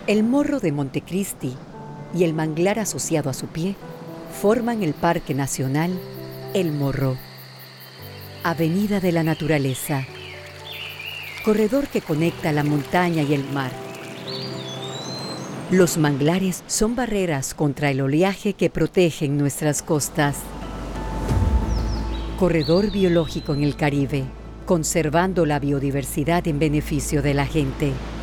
El Morro de Montecristi y el manglar asociado a su pie forman el Parque Nacional El Morro. Avenida de la Naturaleza. Corredor que conecta la montaña y el mar. Los manglares son barreras contra el oleaje que protegen nuestras costas. Corredor biológico en el Caribe, conservando la biodiversidad en beneficio de la gente.